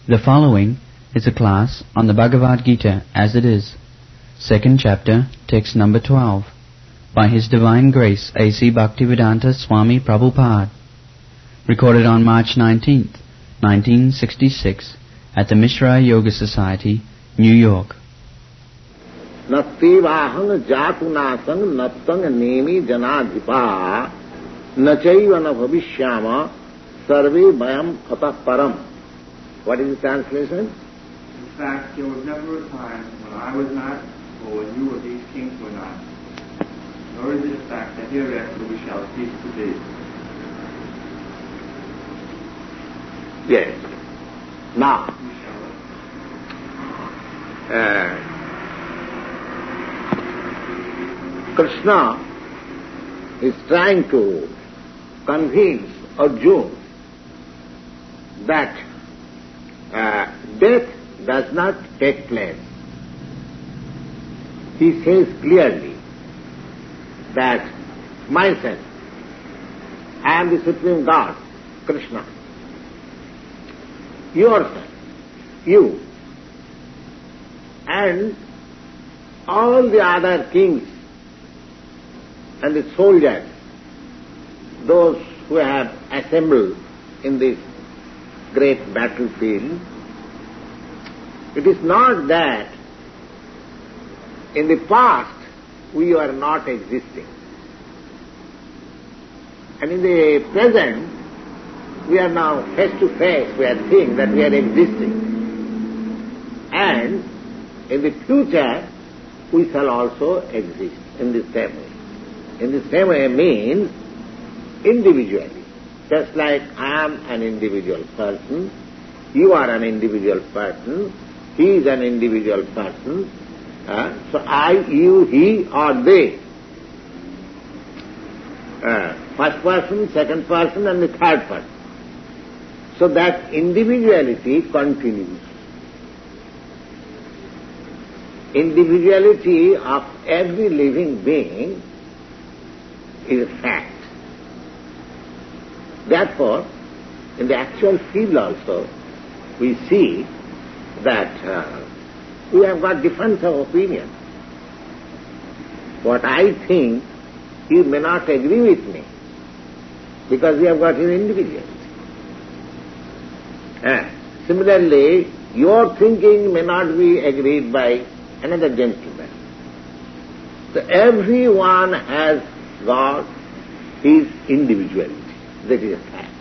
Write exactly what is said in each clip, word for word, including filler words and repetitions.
The following is a class on the Bhagavad Gita as it is, second chapter, text number twelve, by His Divine Grace A C Bhaktivedanta Swami Prabhupada, recorded on March nineteenth, nineteen sixty-six, at the Mishra Yoga Society, New York. Nattevahang jatunasang nattang nemi janadhipa nachaiva na bhavishyama sarve bayam atah param. What is the translation? In fact, there was never a time when I was not, or when you or these kings were not. Nor is it a fact that hereafter we shall cease to be. Yes. Now, We shall uh, Krishna is trying to convince Arjuna that uh, death does not take place. He says clearly that myself, I am the Supreme God, Krishna. Yourself, you, and all the other kings and the soldiers, those who have assembled in this great battlefield, it is not that in the past we are not existing, and in the present we are now face to face, we are seeing that we are existing, and in the future we shall also exist in the same way. In the same way means individually. Just like I am an individual person, you are an individual person, he is an individual person, uh, so I, you, he, or they. Uh, first person, second person, and the third person. So that individuality continues. Individuality of every living being is a fact. Therefore, in the actual field also, we see that uh, we have got difference of opinion. What I think, you may not agree with me, because we have got an individuality. Uh, similarly, your thinking may not be agreed by another gentleman. So everyone has got his individuality. That is a fact.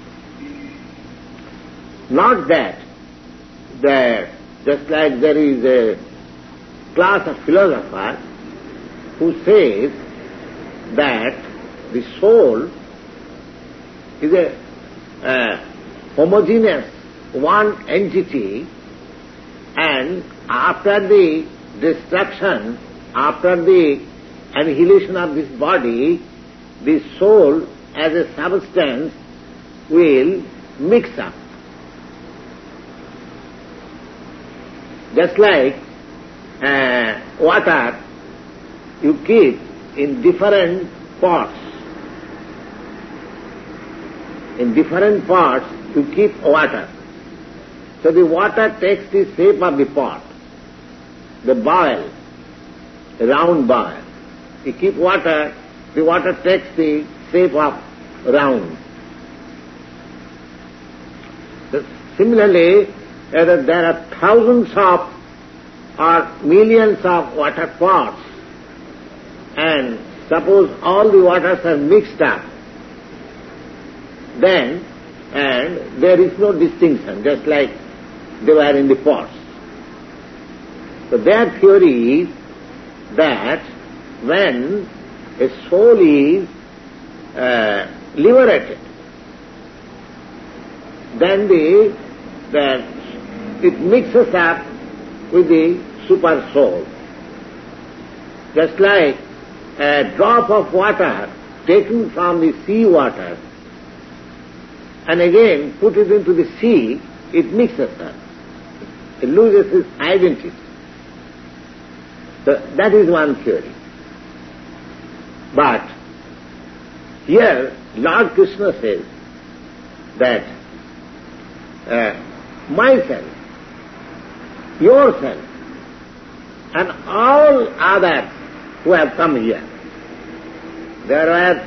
Not that, that just like there is a class of philosophers who says that the soul is a uh, homogeneous one entity, and after the destruction, after the annihilation of this body, the soul as a substance will mix up. Just like uh, water, you keep in different pots. In different pots, you keep water. So the water takes the shape of the pot, the boil, the round boil. You keep water, the water takes the shape of round. So similarly, uh, there are thousands of or millions of water pots, and suppose all the waters are mixed up, then and there is no distinction, just like they were in the pots. So their theory is that when a soul is uh, liberated, then the, the it mixes up with the super soul. Just like a drop of water taken from the sea water and again put it into the sea, it mixes up. It loses its identity. So that is one theory. But here Lord Krishna says that uh, myself, yourself and all others who have come here. There were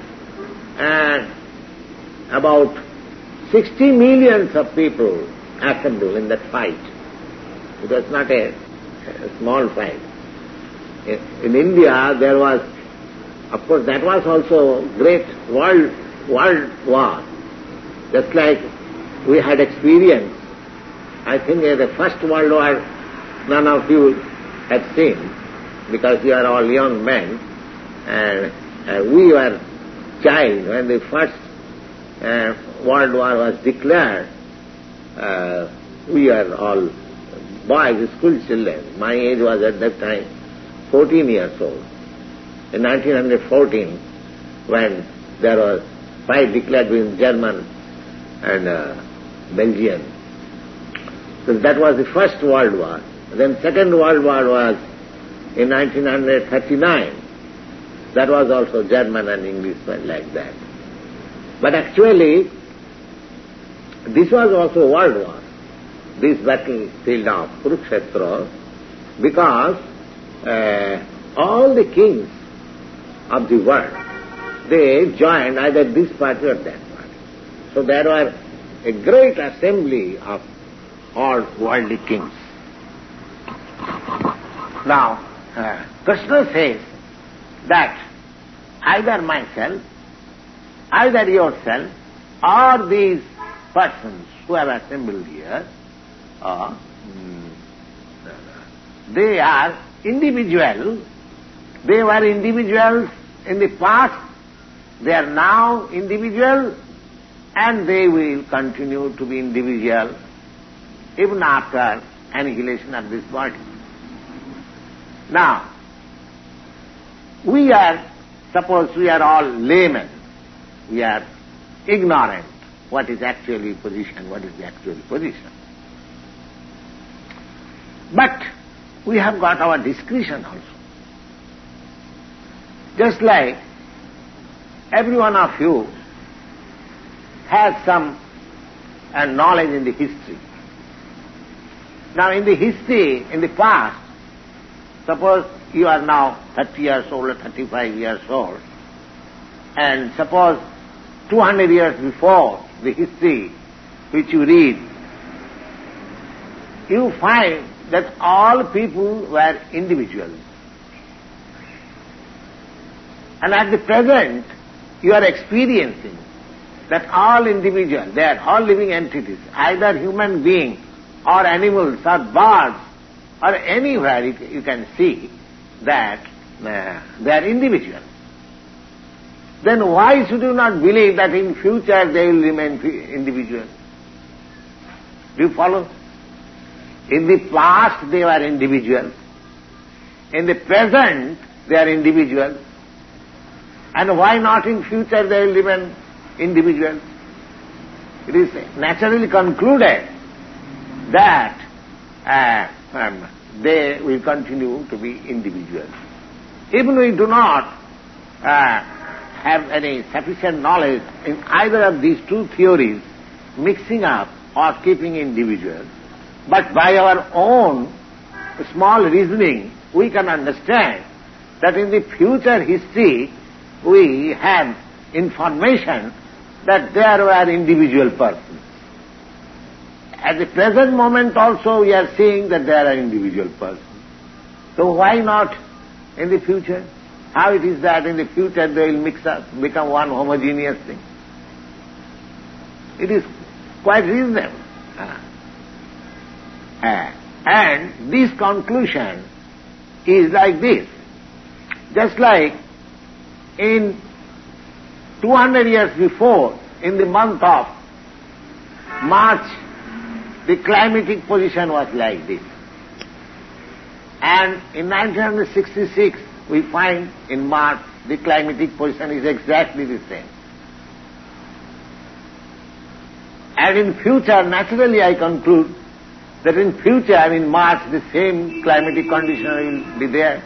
uh, about sixty millions of people assembled in that fight. It was not a, a small fight. In, in India there was, of course that was also great world, world war. Just like we had experienced, I think uh, the first world war none of you had seen, because you are all young men, and uh, we were child when the first uh, world war was declared. Uh, we are all boys, school children. My age was at that time fourteen years old. In nineteen fourteen, when there was fight declared between German and uh, Belgian. So that was the first world war. Then second world war was in nineteen thirty-nine. That was also German and English like that. But actually, this was also world war, this battlefield of Kurukshetra, because uh, all the kings of the world, they joined either this party or that party. So there were a great assembly of all worldly kings. Now, uh, Krishna says that either myself, either yourself, or these persons who have assembled here, uh, they are individual. They were individuals in the past, they are now individual, and they will continue to be individual even after annihilation of this body. Now, we are, suppose we are all laymen, we are ignorant what is actually position, what is the actual position. But we have got our discretion also. Just like every one of you has some uh, knowledge in the history. Now in the history, in the past, suppose you are now thirty years old or thirty-five years old, and suppose two hundred years before the history which you read, you find that all people were individuals. And at the present, you are experiencing that all individuals, they are all living entities, either human beings or animals or birds or anywhere you can see that uh, they are individuals. Then why should you not believe that in future they will remain individuals? Do you follow? In the past they were individuals. In the present they are individuals. And why not in future they will remain individuals? It is naturally concluded that uh, um, they will continue to be individuals. Even we do not uh, have any sufficient knowledge in either of these two theories, mixing up or keeping individuals, but by our own small reasoning, we can understand that in the future history, we have information that there were individual persons. At the present moment also we are seeing that there are individual persons. So why not in the future? How it is that in the future they will mix up, become one homogeneous thing? It is quite reasonable. Uh, uh, and this conclusion is like this. Just like in two hundred years before, in the month of March, the climatic position was like this. And in nineteen sixty-six, we find in March, the climatic position is exactly the same. And in future, naturally I conclude that in future, in March, the same climatic condition will be there.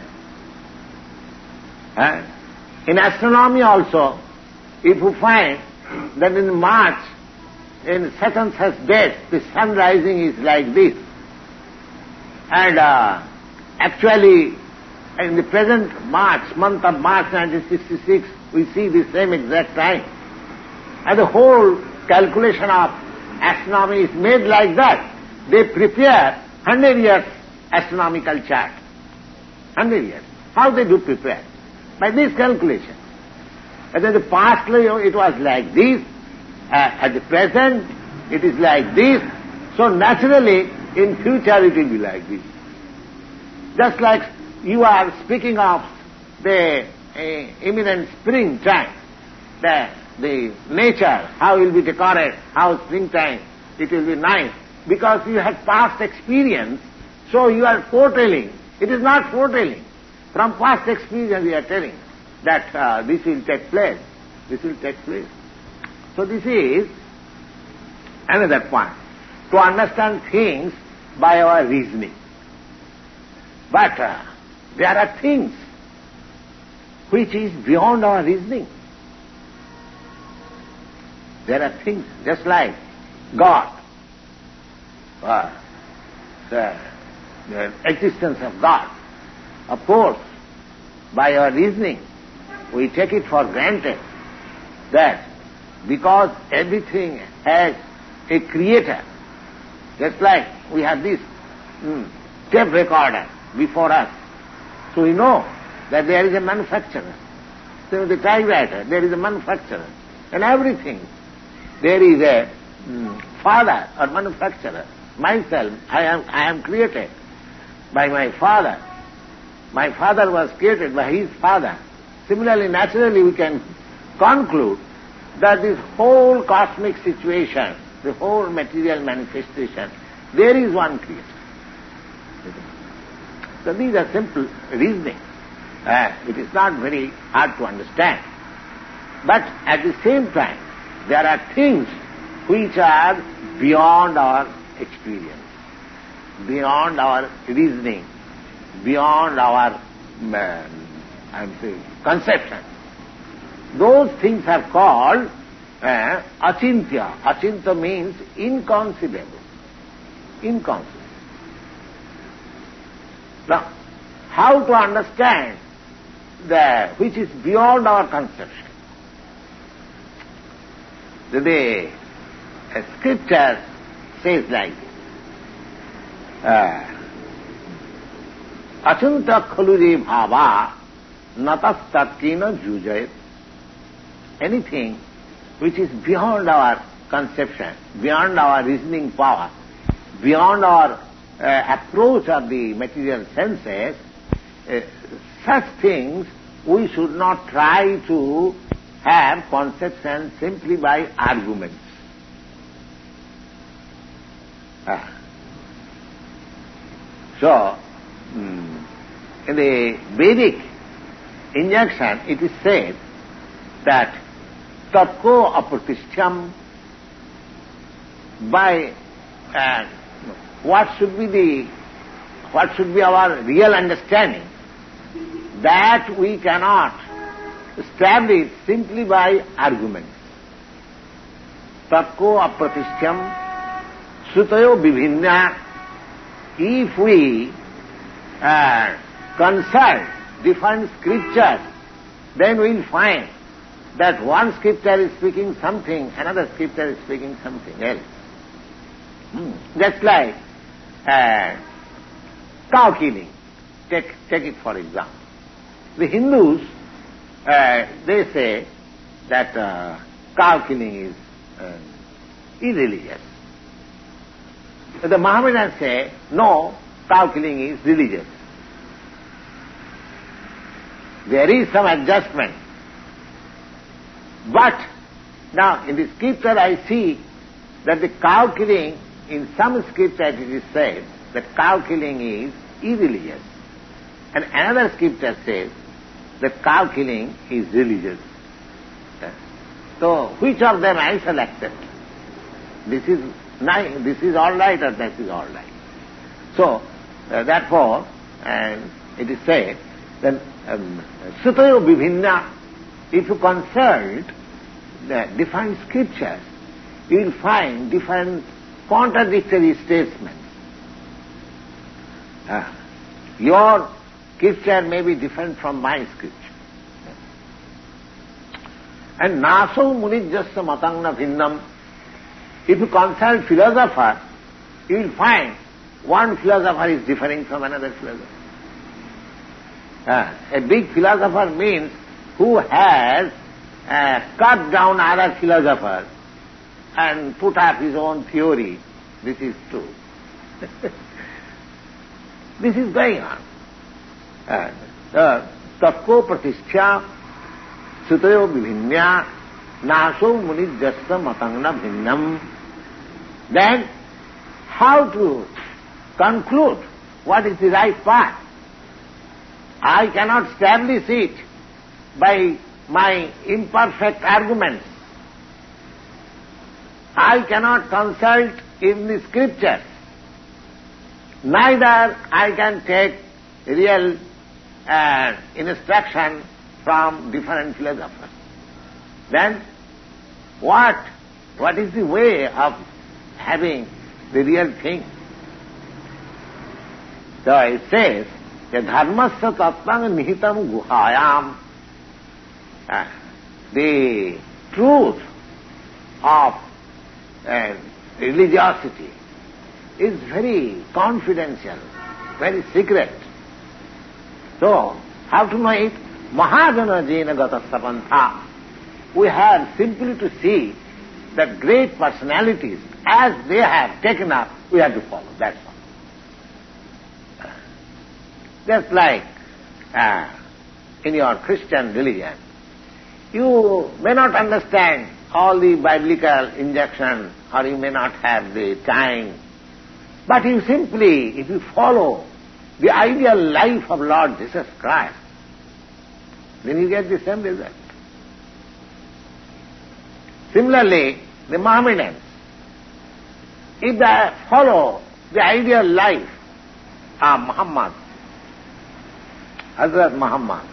Huh? In astronomy also, if you find that in March, in such and such days, the sun rising is like this, And uh, actually, in the present March, month of March nineteen sixty-six, we see the same exact time. And the whole calculation of astronomy is made like that. They prepare hundred years astronomical chart. Hundred years. How they do prepare? By this calculation. And in the past it was like this, uh, at the present it is like this, so naturally in future it will be like this. Just like you are speaking of the uh, imminent spring time, the, the nature, how it will be decorated, how springtime, it will be nice, because you have past experience, so you are foretelling. It is not foretelling. From past experience you are telling that uh, this will take place, this will take place. So this is another point, to understand things by our reasoning. But uh, there are things which is beyond our reasoning. There are things just like God, uh, the, the existence of God. Of course, by our reasoning, we take it for granted that because everything has a creator, just like we have this mm, tape recorder before us, so we know that there is a manufacturer. So the typewriter, there is a manufacturer. And everything, there is a mm, father or manufacturer. Myself, I am, I am created by my father. My father was created by his father. Similarly, naturally, we can conclude that this whole cosmic situation, the whole material manifestation, there is one creator. So these are simple reasoning. Uh, it is not very hard to understand. But at the same time, there are things which are beyond our experience, beyond our reasoning, beyond our uh, I'm saying, conception. Those things are called uh, achintya. Achintya means inconceivable. Inconceivable. Now, how to understand that which is beyond our conception? The, the uh, scripture says like this. Uh, Achintya khalure bhava natastatkina jujayat. Anything which is beyond our conception, beyond our reasoning power, beyond our uh, approach of the material senses, uh, such things we should not try to have conception simply by arguments. Ah. So, mm, in the Vedic injunction, it is said that tatko apratishyam, by uh, what should be the what should be our real understanding, that we cannot establish simply by arguments. Tatko apratishyam sutayo bibhinna. If we uh, consult different scriptures, then we will find that one scripture is speaking something, another scripture is speaking something else. Hmm. Just like uh, cow killing. Take, take it for example. The Hindus, uh, they say that uh, cow killing is uh, irreligious. The Mohammedans say, no, cow killing is religious. There is some adjustment. But now in the scripture I see that the cow killing, in some scripture it is said that cow killing is irreligious. And another scripture says that cow killing is religious. So which of them I shall accept? This is nice, this is all right, or that is all right. So uh, therefore, and it is said that um, sutayo bibhinna, if you consult the different scriptures, you will find different contradictory statements. Uh, your scripture may be different from my scripture. And naso munijjasya matangna bhinnam. If you consult philosopher, you will find one philosopher is differing from another philosopher. Uh, a big philosopher means who has uh, cut down other philosophers and put up his own theory. This is true. This is going on. Tatko pratisthya sutayo viभिन्या naso munijjasya matangna bhinnam. Then, how to conclude what is the right path? I cannot establish it by my imperfect arguments. I cannot consult in the scriptures. Neither I can take real uh, instruction from different philosophers. Then, what, what is the way of having the real thing? So it says, dharmasya tattvang nihitam guhayam. Uh, the truth of uh, religiosity is very confidential, very secret. So, how to know it? Mahajana jena gatasya pantha. We have simply to see that great personalities, as they have taken up, we have to follow, that's all. Just like uh, in your Christian religion, you may not understand all the biblical injunction, or you may not have the time, but you simply, if you follow the ideal life of Lord Jesus Christ, then you get the same result. Similarly, the Mohammedans, if they follow the ideal life of Muhammad, Hazrat Muhammad,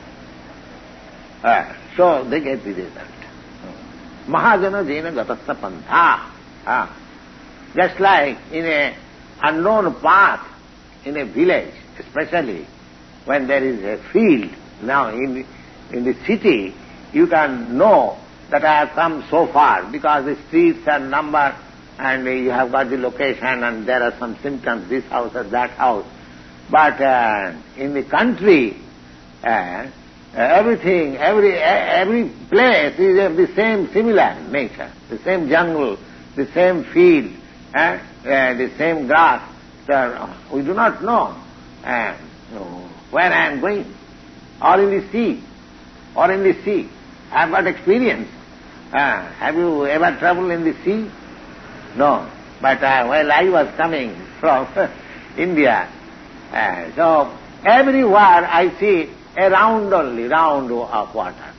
uh, so they get the result. Mahajana jena gatasya pantha. Uh, just like in a unknown path, in a village, especially when there is a field. Now in the, in the city, you can know that I have come so far because the streets are numbered and you have got the location and there are some symptoms, this house or that house. But uh, in the country, uh, everything, every every place is of the same similar nature, the same jungle, the same field, uh, uh, the same grass. So we do not know uh, where I am going, or in the sea, or in the sea. I have got experience. Uh, have you ever traveled in the sea? No. But uh, while I was coming from India, uh, so everywhere I see a round only, round of water.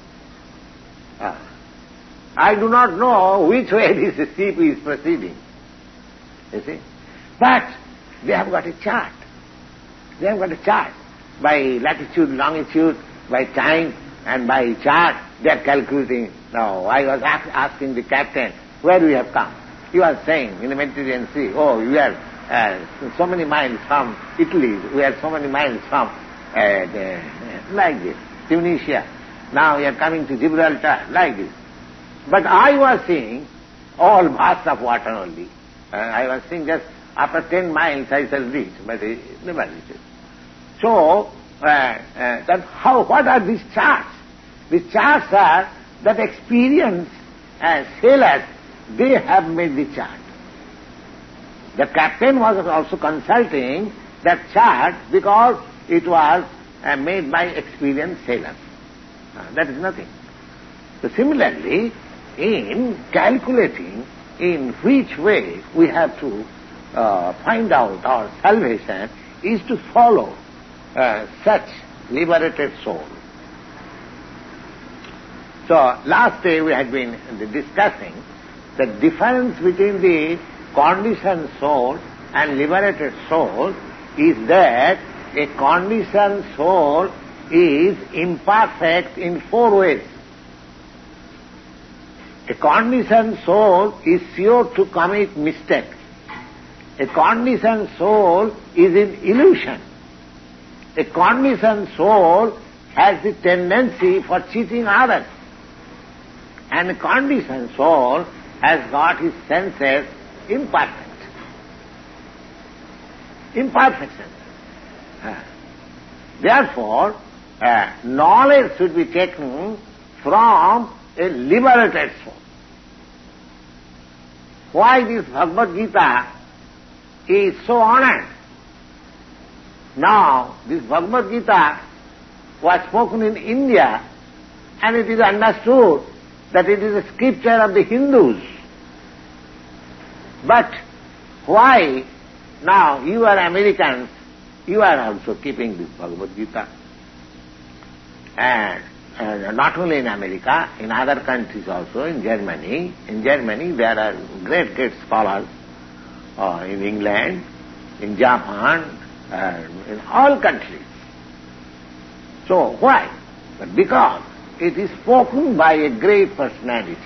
Uh, I do not know which way this ship is proceeding. You see? But they have got a chart. They have got a chart. By latitude, longitude, by time, and by chart, they are calculating. Now, I was ask, asking the captain, where we have come? He was saying, in the Mediterranean Sea, oh, we are uh, so many miles from Italy, we are so many miles from, uh, the, uh, like this, Tunisia. Now we are coming to Gibraltar, like this. But I was seeing all vast of water only. Uh, I was seeing just after ten miles I shall reach, but it never reaches. So, uh, uh, that how, what are these charts? These charts are that experience as sailors, they have made the chart. The captain was also consulting that chart because it was uh, made by experienced sailors. Uh, that is nothing. So similarly, in calculating in which way we have to uh, find out our salvation is to follow uh, such liberated soul. So last day we had been discussing the difference between the conditioned soul and liberated soul is that a conditioned soul is imperfect in four ways. A conditioned soul is sure to commit mistakes. A conditioned soul is in illusion. A conditioned soul has the tendency for cheating others. And a conditioned soul has got his senses imperfect. Imperfect senses. Therefore, uh, knowledge should be taken from a liberated soul. Why this Bhagavad Gita is so honored? Now, this Bhagavad Gita was spoken in India, and it is understood that it is a scripture of the Hindus. But why now you are Americans, you are also keeping this Bhagavad Gita? And, and not only in America, in other countries also, in Germany. In Germany there are great, great scholars, uh, in England, in Japan, and in all countries. So why? But because it is spoken by a great personality.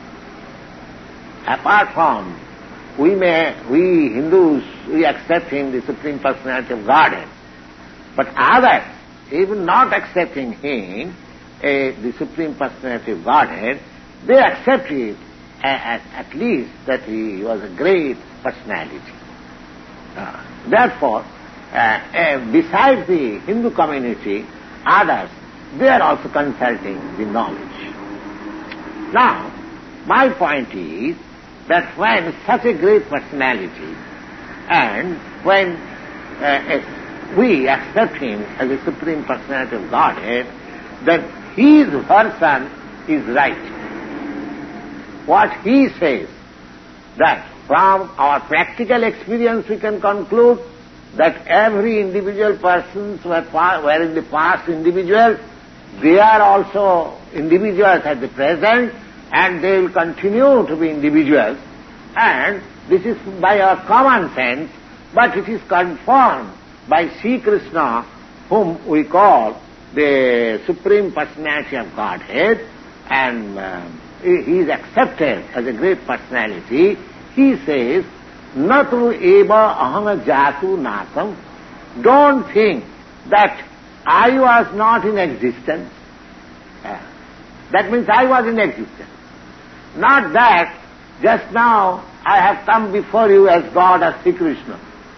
Apart from, we may, we Hindus, we accept him, the Supreme Personality of Godhead. But others, even not accepting him, a, the Supreme Personality of Godhead, they accept it at, at least that he was a great personality. Uh, therefore, uh, uh, besides the Hindu community, others, they are also consulting the knowledge. Now, my point is that when such a great personality and when uh, we accept him as a Supreme Personality of Godhead, then his version is right. What he says, that from our practical experience we can conclude that every individual persons were, were in the past individuals, they are also individuals at the present, and they will continue to be individuals. And this is by our common sense, but it is confirmed by Sri Krishna, whom we call the Supreme Personality of Godhead, and uh, he is accepted as a great personality. He says, Natu eva aham jatu natam. Don't think that I was not in existence. Uh, that means I was in existence. Not that just now I have come before you as God, as Sri Krishna.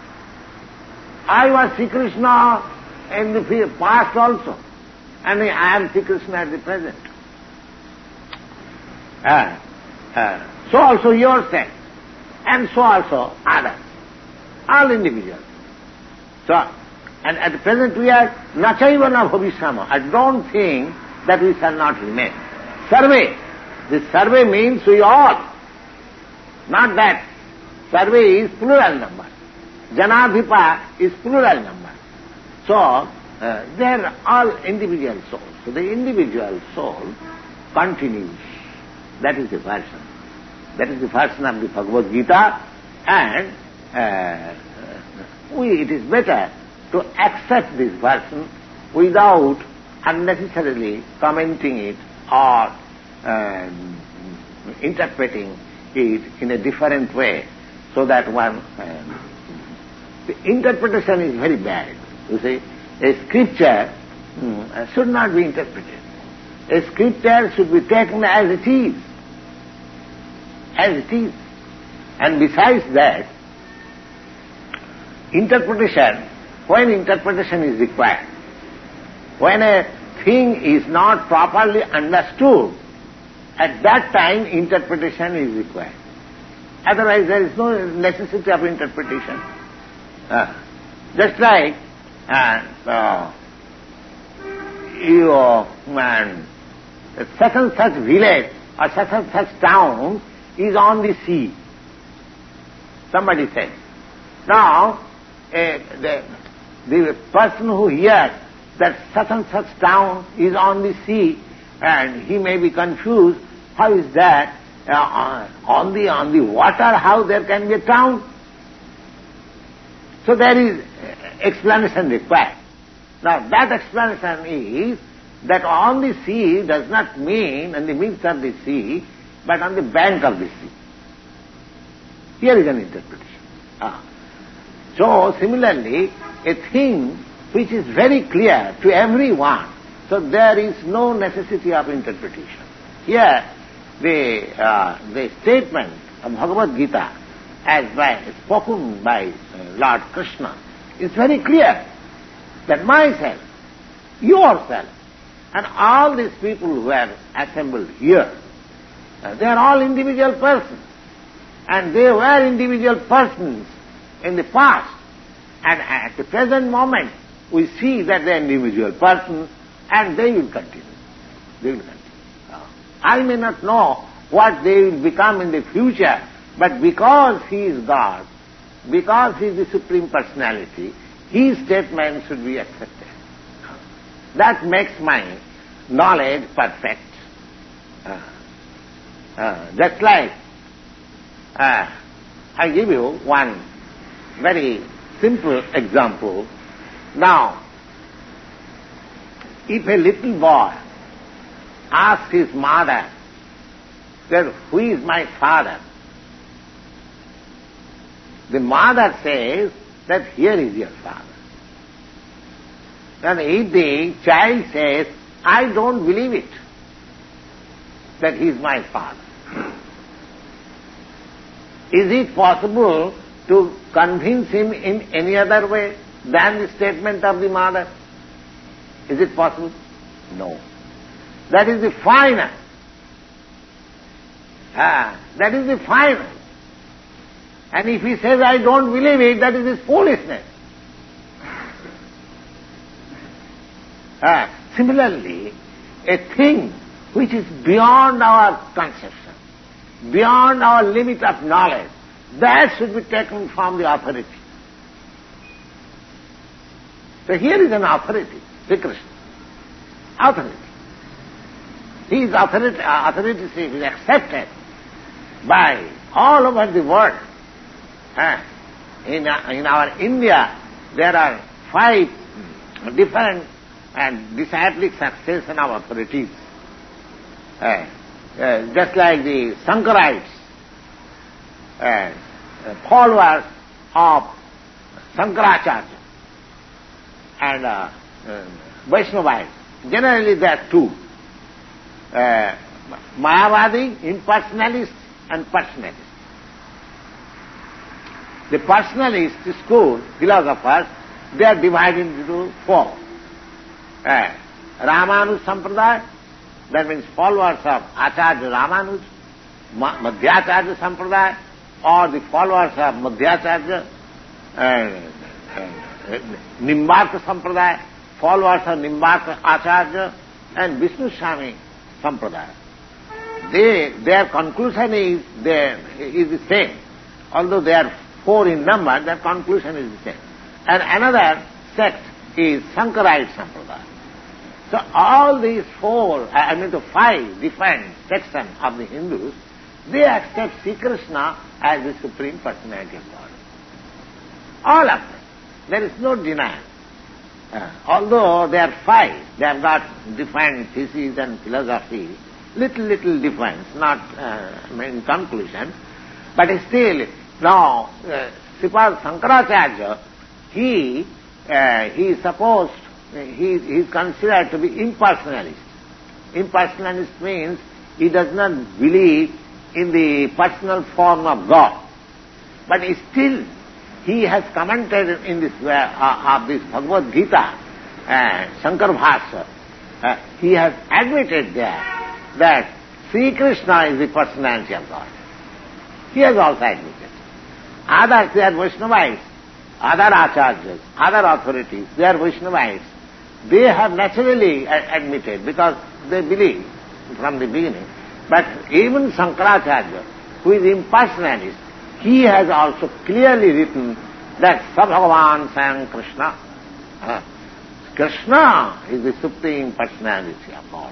I was Sri Krishna in the past also, and I am Sri Krishna at the present. Uh, uh, so also yourself, and so also others, all individuals. So, and at the present we are nachaiva na bhavishyama. I don't think that we shall not remain. Sarve. This sarve means we all. Not that. Sarve is plural number. Janadhipa is plural number. So, uh, they are all individual souls. So the individual soul continues. That is the version. That is the version of the Bhagavad Gita, and uh, we, it is better to accept this version without unnecessarily commenting it or uh, interpreting it in a different way, so that one, uh, the interpretation is very bad. You see, a scripture mm, should not be interpreted. A scripture should be taken as it is. As it is. And besides that, interpretation, when interpretation is required, when a thing is not properly understood, at that time interpretation is required. Otherwise there is no necessity of interpretation. Uh, just like uh, uh, you, man, such and such village or such and such town is on the sea. Somebody said. Now, uh, the, the person who hears that such and such town is on the sea, and he may be confused, how is that? Uh, on the on the water, how there can be a town? So there is explanation required. Now that explanation is that on the sea does not mean in the midst of the sea, but on the bank of the sea. Here is an interpretation. Ah. So similarly, a thing which is very clear to everyone, so there is no necessity of interpretation. Here, the, uh, the statement of Bhagavad Gita as by, spoken by uh, Lord Krishna is very clear that myself, yourself, and all these people who are assembled here, uh, they are all individual persons. And they were individual persons in the past. And at the present moment, we see that they are individual persons, and they will continue. They will continue. Uh, I may not know what they will become in the future, but because He is God, because He is the Supreme Personality, His statement should be accepted. That makes my knowledge perfect. Uh, uh, just like, uh, I give you one very simple example. Now, if a little boy asks his mother, that who is my father? The mother says that here is your father. And if the child says, I don't believe it, that he is my father, is it possible to convince him in any other way than the statement of the mother? Is it possible? No. That is the final. Ah, that is the final. And if he says, I don't believe it, that is his foolishness. Ah, similarly, a thing which is beyond our conception, beyond our limit of knowledge, that should be taken from the authority. So here is an authority, Sri Krishna. Authority. His authority, uh, authorship is accepted by all over the world. Uh, in, uh, in our India, there are five different and disciplic succession of authorities. Uh, uh, just like the Shankarites, uh, followers of Shankaracharya, and uh, uh, Vaishnavites. Generally there are two. Uh, Mayavadi, impersonalist, and personalist. The personalist school, philosophers, they are divided into four. Uh, Ramanuj Sampradaya, that means followers of Acharya Ramanuj, Madhyacharya Sampradaya, or the followers of Madhyacharya, uh, uh, Nimbarka Sampradaya, followers of Nimbarka Acharya, and Vishnu Swami Sampradaya. They, their conclusion is, their, is the same. Although they are four in number, their conclusion is the same. And another sect is Shankarite Sampradaya. So all these four, I mean the five different sections of the Hindus, they accept Sri Krishna as the Supreme Personality of God. All of them. There is no denial. Uh, although they are five, they have got different theses and philosophy, little, little difference, not uh, in conclusion, but still, now, uh, Sripad Shankaracharya, he, uh, he is supposed, he, he is considered to be impersonalist. Impersonalist means he does not believe in the personal form of God. But still, he has commented in this, uh, uh, of this Bhagavad Gita, uh, Shankar Bhashya, uh, he has admitted there that Sri Krishna is the personality of God. He has also admitted. Others, they are Vaishnavites, other acharyas, other authorities, they are Vaishnavites. They have naturally admitted because they believe from the beginning. But even Shankaracharya, who is impersonalist, he has also clearly written that Sabhagavan Swayam Krishna. Uh, Krishna is the Supreme Personality of God.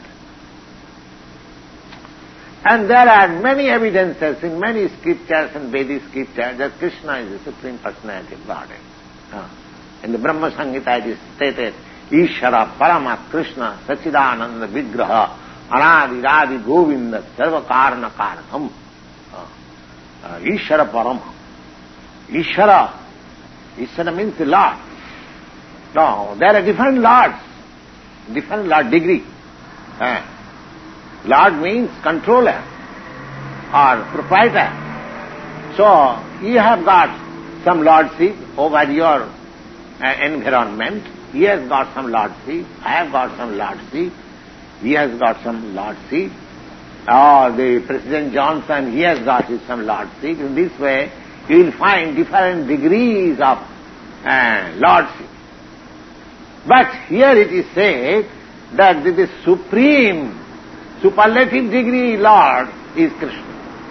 And there are many evidences in many scriptures and Vedic scriptures that Krishna is the Supreme Personality of God. Uh, in the Brahma Samhita it is stated, Ishara Paramat Krishna Sachidananda Vigraha Anadi Radi Govinda Sarva Karana Karanam. Uh, Ishara Parama. Ishara Ishvara means the Lord. No, there are different Lords, different Lord degree. Uh, Lord means controller or proprietor. So, you have got some lordship over your uh, environment. He has got some lordship. I have got some lordship. He has got some lordship. Or the President Johnson, he has got his some lordship. In this way, you will find different degrees of uh, lordship. But here it is said that the, the supreme, superlative degree Lord is Krishna.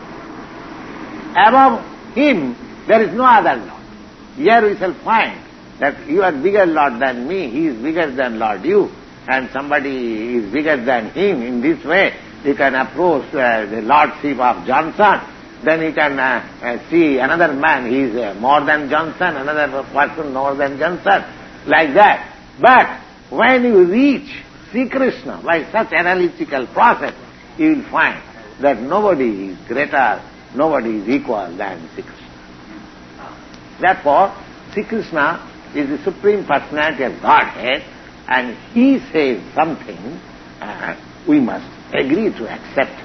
Above him, there is no other Lord. Here we shall find that you are bigger Lord than me, he is bigger than Lord you, and somebody is bigger than him. In this way, you can approach uh, the Lordship of Johnson. Then you can uh, uh, see another man, he is uh, more than Johnson, another person more than Johnson, like that. But when you reach Sri Krishna by such analytical process, you will find that nobody is greater, nobody is equal than Sri Krishna. Therefore, Sri Krishna is the Supreme Personality of Godhead, and he says something, uh, we must agree to accept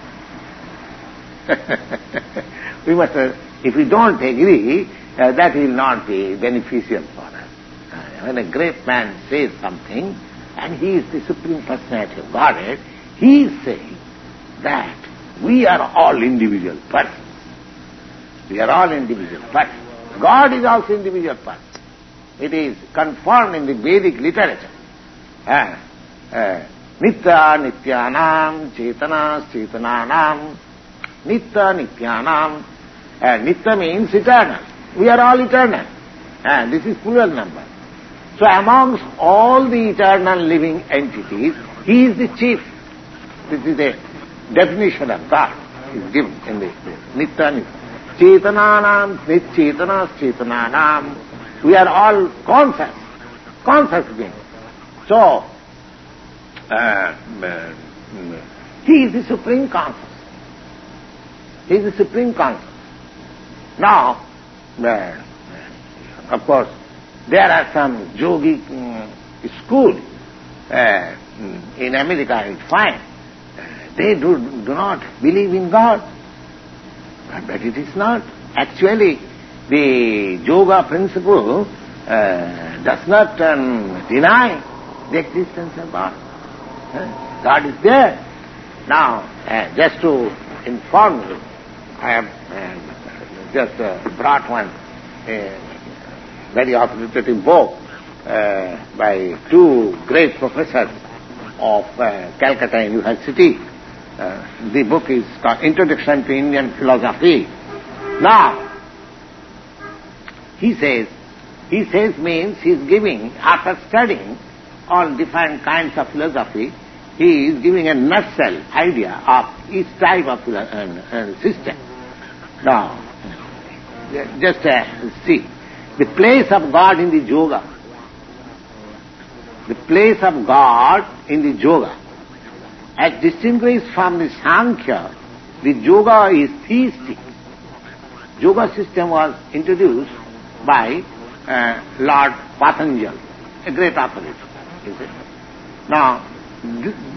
it. we must, uh, if we don't agree, uh, that will not be beneficial for us. Uh, when a great man says something, and he is the Supreme Personality of Godhead, he is saying that we are all individual persons. We are all individual persons. God is also individual person. It is confirmed in the Vedic literature. Uh, uh, Nitya Nityanam Chetana Chetananam Nitya Nityanam. Uh, Nitya means eternal. We are all eternal. Uh, this is plural number. So amongst all the eternal living entities, he is the chief. This is the definition of God. Is given in the Nitya Nitya. Chetananam, Chetana Chetananam. We are all conscious, conscious beings. So, uh, uh, he is the supreme conscious. He is the supreme conscious. Now, uh, of course, there are some yogic um, schools uh, in America, you find. Uh, they do, do not believe in God. But it is not. Actually, the yoga principle uh, does not um, deny the existence of God. Uh, God is there. Now, uh, just to inform you, I have uh, just uh, brought one uh, very authoritative book uh, by two great professors of uh, Calcutta University. Uh, the book is called Introduction to Indian Philosophy. Now, he says, he says means he is giving, after studying all different kinds of philosophy, he is giving a nutshell idea of each type of uh, uh, system. Now, just uh, see, the place of God in the yoga, the place of God in the yoga, as distinguished from the Sankhya, the yoga is theistic. Yoga system was introduced by uh, Lord Patanjali, a great authority. Is it? Now, th